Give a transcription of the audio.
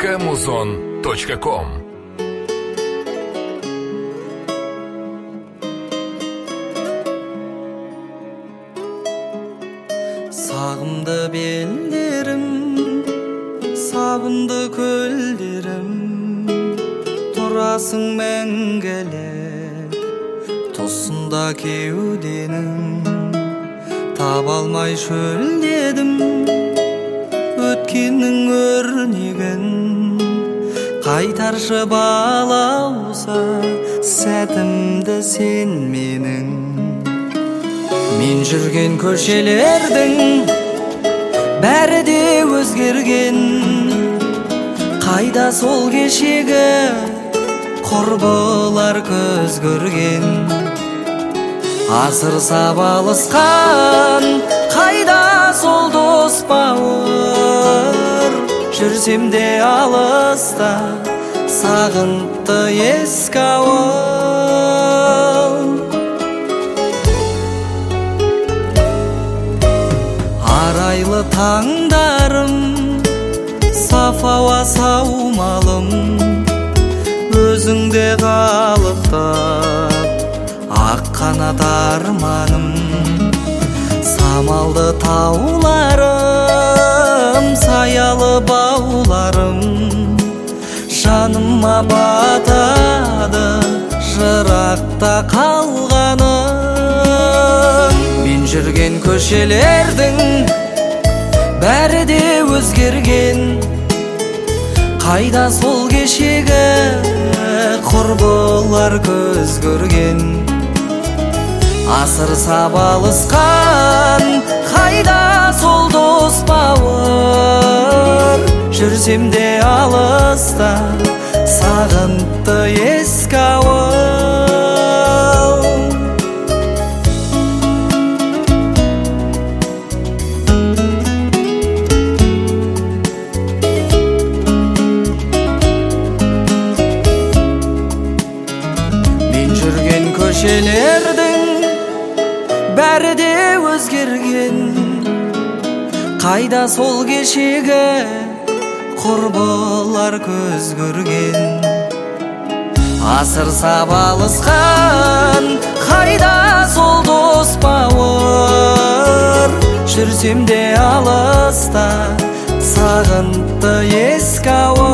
www.muzon.com. Sağımda bellerim, sabındı köllerim, turasың мәңгілік тосында кеуденің. Таба алмай шөлдедім өткеннің өрнегін, қайтаршы балауса сәтімді сен менің. Мен жүрген көшелердің бәрі де өзгерген, қайда сол кешегі құрбылар көз көрген. Асыр сабалысқан қайда сол дос бауыр, жүрсем де алыста сағынтты ескі ауыл. Арайлы таңдарым, саф ауа саумалым, өзіңде қалықтап ақ қанат арманым. Самалды тауларым, саялы бауларым, жаныма батады жырақта қалғаным. Мен жүрген көшелердің бәрі де өзгерген, қайда сол кешегі құрбылар көз көрген. Асыр сабалысқан қайда сол дос бауыр, жүрсем де алыста сағынтты ескі ауыл. Көшелердің бәрі де өзгерген, қайда сол кешегі құрбылар көз көрген. Асыр сабалысқан қайда сол дос бауыр, жүрсем де алыста сағынтты ескі ауыл.